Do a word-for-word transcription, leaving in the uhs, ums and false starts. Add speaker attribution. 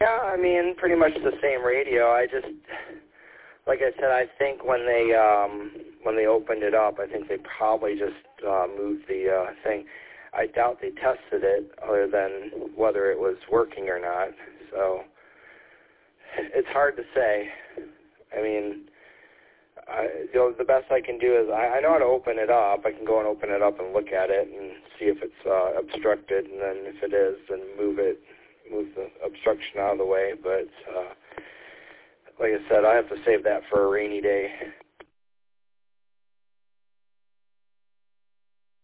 Speaker 1: Yeah, I mean, pretty much the same radio. I just, like I said, I think when they um, when they opened it up, I think they probably just uh, moved the uh, thing. I doubt they tested it, other than whether it was working or not. So it's hard to say. I mean, I, you know, the best I can do is I, I know how to open it up. I can go and open it up and look at it and see if it's uh, obstructed, and then if it is, then move it, move the obstruction out of the way. But uh, like I said, I have to save that for a rainy day.